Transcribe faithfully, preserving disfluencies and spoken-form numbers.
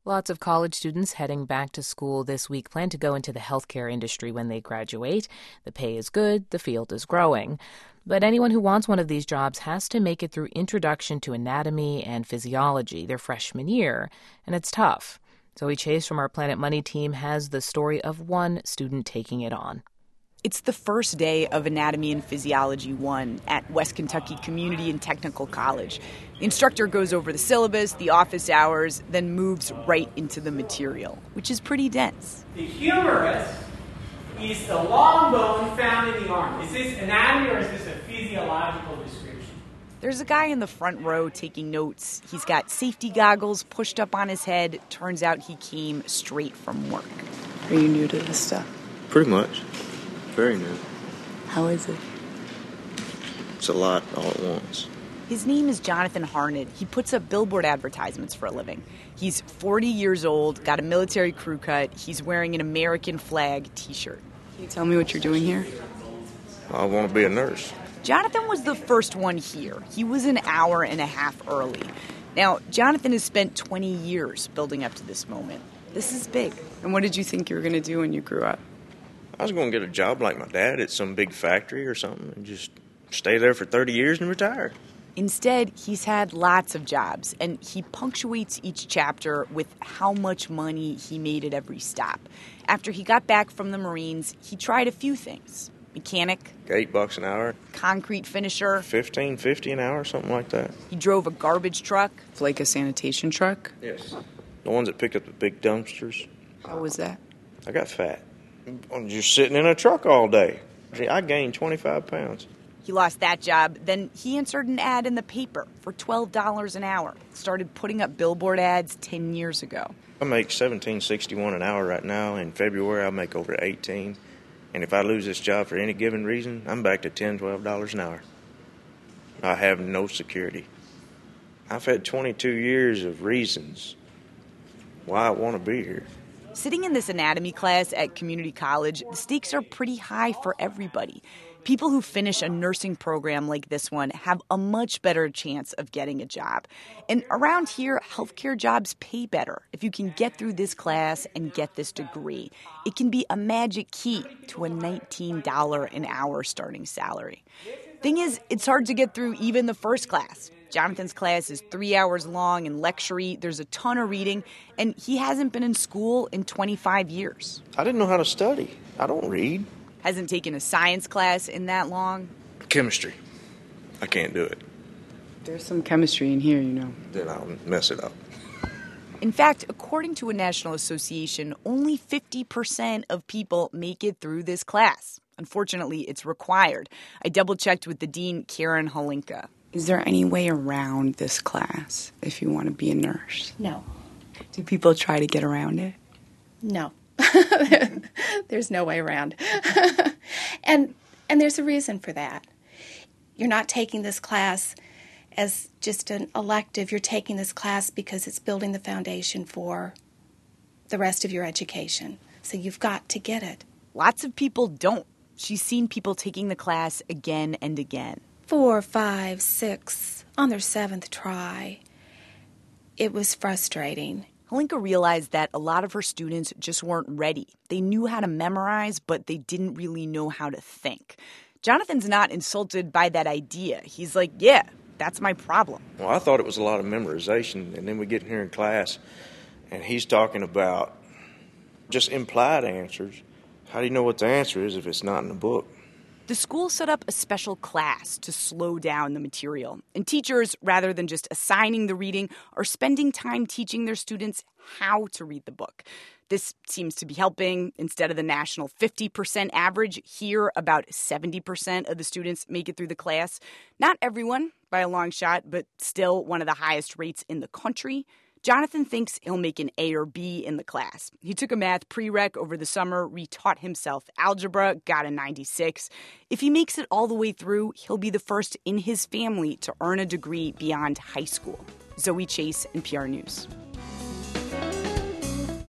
Lots of college students heading back to school this week plan to go into the healthcare industry when they graduate. The pay is good, the field is growing. But anyone who wants one of these jobs has to make it through Introduction to Anatomy and Physiology their freshman year, and it's tough. Zoe Chase from our Planet Money team has the story of one student taking it on. It's the first day of Anatomy and Physiology one at West Kentucky Community and Technical College. The instructor goes over the syllabus, the office hours, then moves right into the material, which is pretty dense. The humerus is the long bone found in the arm. Is this anatomy or is this a physiological description? There's a guy in the front row taking notes. He's got safety goggles pushed up on his head. Turns out he came straight from work. Are you new to this stuff? Pretty much. Very new. How is it? It's a lot all at once. His name is Jonathan Harned. He puts up billboard advertisements for a living. He's forty years old, got a military crew cut. He's wearing an American flag T-shirt. Can you tell me what you're doing here? I want to be a nurse. Jonathan was the first one here. He was an hour and a half early. Now, Jonathan has spent twenty years building up to this moment. This is big. And what did you think you were going to do when you grew up? I was going to get a job like my dad at some big factory or something and just stay there for thirty years and retire. Instead, he's had lots of jobs, and he punctuates each chapter with how much money he made at every stop. After he got back from the Marines, he tried a few things. Mechanic. Eight bucks an hour. Concrete finisher. Fifteen fifty an hour, something like that. He drove a garbage truck. Like a sanitation truck? Yes. The ones that picked up the big dumpsters. How was that? I got fat. I'm just sitting in a truck all day. I gained twenty-five pounds. He lost that job. Then he answered an ad in the paper for twelve dollars an hour. Started putting up billboard ads ten years ago. I make seventeen sixty-one an hour right now. In February, I'll make over eighteen. And if I lose this job for any given reason, I'm back to ten, twelve dollars an hour. I have no security. I've had twenty-two years of reasons why I want to be here. Sitting in this anatomy class at community college, the stakes are pretty high for everybody. People who finish a nursing program like this one have a much better chance of getting a job. And around here, healthcare jobs pay better. If you can get through this class and get this degree, it can be a magic key to a nineteen dollars an hour starting salary. Thing is, it's hard to get through even the first class. Jonathan's class is three hours long and lecture-y. There's a ton of reading, and he hasn't been in school in twenty-five years. I didn't know how to study. I don't read. Hasn't taken a science class in that long. Chemistry. I can't do it. There's some chemistry in here, you know. Then I'll mess it up. In fact, according to a national association, only fifty percent of people make it through this class. Unfortunately, it's required. I double-checked with the dean, Karen Holinka. Is there any way around this class if you want to be a nurse? No. Do people try to get around it? No. There's no way around. and and there's a reason for that. You're not taking this class as just an elective. You're taking this class because it's building the foundation for the rest of your education. So you've got to get it. Lots of people don't. She's seen people taking the class again and again. Four, five, six, on their seventh try. It was frustrating. Holinka realized that a lot of her students just weren't ready. They knew how to memorize, but they didn't really know how to think. Jonathan's not insulted by that idea. He's like, yeah, that's my problem. Well, I thought it was a lot of memorization, and then we get in here in class, and he's talking about just implied answers. How do you know what the answer is if it's not in the book? The school set up a special class to slow down the material. And teachers, rather than just assigning the reading, are spending time teaching their students how to read the book. This seems to be helping. Instead of the national fifty percent average, here about seventy percent of the students make it through the class. Not everyone, by a long shot, but still one of the highest rates in the country. Jonathan thinks he'll make an A or B in the class. He took a math prereq over the summer, retaught himself algebra, got a ninety-six. If he makes it all the way through, he'll be the first in his family to earn a degree beyond high school. Zoe Chase, N P R News.